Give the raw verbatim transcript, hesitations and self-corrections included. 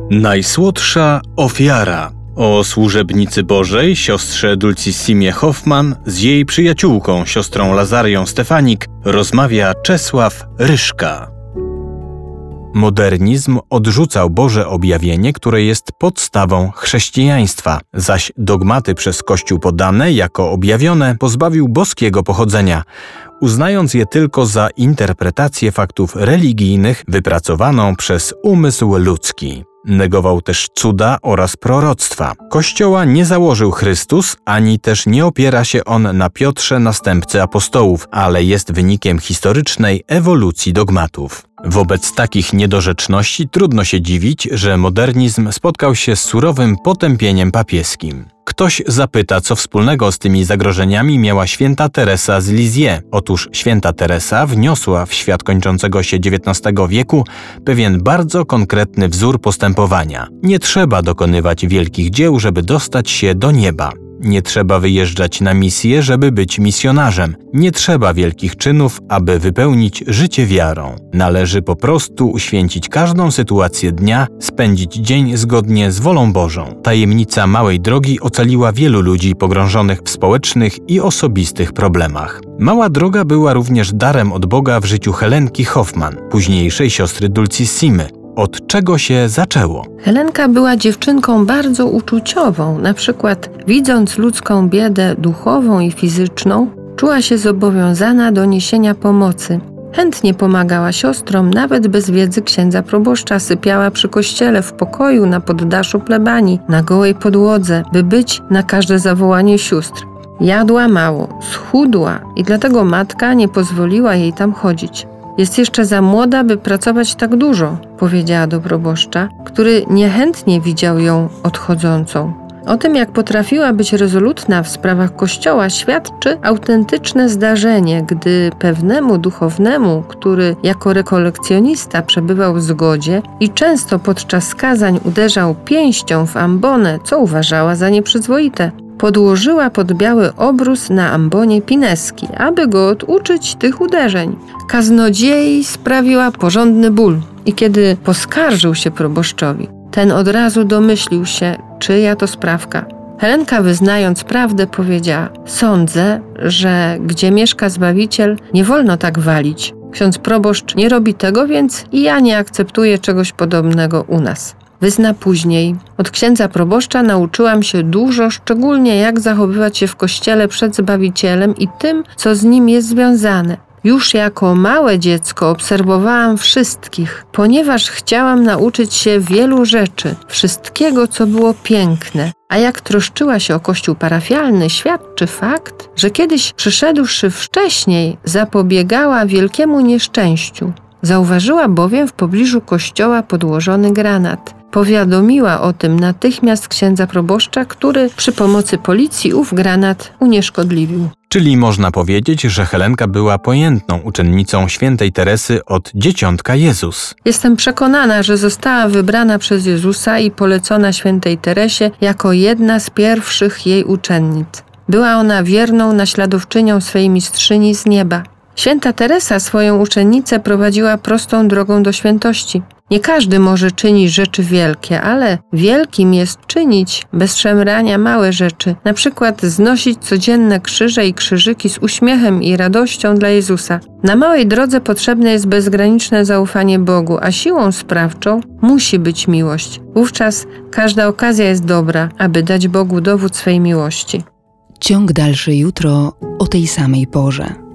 Najsłodsza ofiara. O służebnicy Bożej, siostrze Dulcissimie Hoffman, z jej przyjaciółką, siostrą Lazarią Stefanik, rozmawia Czesław Ryszka. Modernizm odrzucał Boże objawienie, które jest podstawą chrześcijaństwa, zaś dogmaty przez Kościół podane jako objawione pozbawił boskiego pochodzenia, uznając je tylko za interpretację faktów religijnych wypracowaną przez umysł ludzki. Negował też cuda oraz proroctwa. Kościoła nie założył Chrystus, ani też nie opiera się on na Piotrze, następcy apostołów, ale jest wynikiem historycznej ewolucji dogmatów. Wobec takich niedorzeczności trudno się dziwić, że modernizm spotkał się z surowym potępieniem papieskim. Ktoś zapyta, co wspólnego z tymi zagrożeniami miała święta Teresa z Lisieux. Otóż święta Teresa wniosła w świat kończącego się dziewiętnastego wieku pewien bardzo konkretny wzór postępowania. Nie trzeba dokonywać wielkich dzieł, żeby dostać się do nieba. Nie trzeba wyjeżdżać na misję, żeby być misjonarzem. Nie trzeba wielkich czynów, aby wypełnić życie wiarą. Należy po prostu uświęcić każdą sytuację dnia, spędzić dzień zgodnie z wolą Bożą. Tajemnica małej drogi ocaliła wielu ludzi pogrążonych w społecznych i osobistych problemach. Mała droga była również darem od Boga w życiu Helenki Hoffman, późniejszej siostry Dulcissimy. Od czego się zaczęło? Helenka była dziewczynką bardzo uczuciową. Na przykład, widząc ludzką biedę duchową i fizyczną, czuła się zobowiązana do niesienia pomocy. Chętnie pomagała siostrom, nawet bez wiedzy księdza proboszcza, sypiała przy kościele, w pokoju, na poddaszu plebanii, na gołej podłodze, by być na każde zawołanie sióstr. Jadła mało, schudła i dlatego matka nie pozwoliła jej tam chodzić. Jest jeszcze za młoda, by pracować tak dużo, powiedziała do proboszcza, który niechętnie widział ją odchodzącą. O tym, jak potrafiła być rezolutna w sprawach kościoła, świadczy autentyczne zdarzenie, gdy pewnemu duchownemu, który jako rekolekcjonista przebywał w zgodzie i często podczas kazań uderzał pięścią w ambonę, co uważała za nieprzyzwoite, podłożyła pod biały obrus na ambonie pineski, aby go oduczyć tych uderzeń. Kaznodziei sprawiła porządny ból i kiedy poskarżył się proboszczowi, ten od razu domyślił się, czyja to sprawka. Helenka, wyznając prawdę, powiedziała: sądzę, że gdzie mieszka Zbawiciel, nie wolno tak walić. Ksiądz proboszcz nie robi tego, więc i ja nie akceptuję czegoś podobnego u nas. Wyzna później: od księdza proboszcza nauczyłam się dużo, szczególnie jak zachowywać się w kościele przed Zbawicielem i tym, co z nim jest związane. Już jako małe dziecko obserwowałam wszystkich, ponieważ chciałam nauczyć się wielu rzeczy, wszystkiego, co było piękne. A jak troszczyła się o kościół parafialny, świadczy fakt, że kiedyś, przyszedłszy wcześniej, zapobiegała wielkiemu nieszczęściu. Zauważyła bowiem w pobliżu kościoła podłożony granat. Powiadomiła o tym natychmiast księdza proboszcza, który przy pomocy policji ów granat unieszkodliwił. Czyli można powiedzieć, że Helenka była pojętną uczennicą świętej Teresy od dzieciątka Jezus. Jestem przekonana, że została wybrana przez Jezusa i polecona świętej Teresie jako jedna z pierwszych jej uczennic. Była ona wierną naśladowczynią swej mistrzyni z nieba. Święta Teresa swoją uczennicę prowadziła prostą drogą do świętości. Nie każdy może czynić rzeczy wielkie, ale wielkim jest czynić bez szemrania małe rzeczy. Na przykład znosić codzienne krzyże i krzyżyki z uśmiechem i radością dla Jezusa. Na małej drodze potrzebne jest bezgraniczne zaufanie Bogu, a siłą sprawczą musi być miłość. Wówczas każda okazja jest dobra, aby dać Bogu dowód swej miłości. Ciąg dalszy jutro o tej samej porze.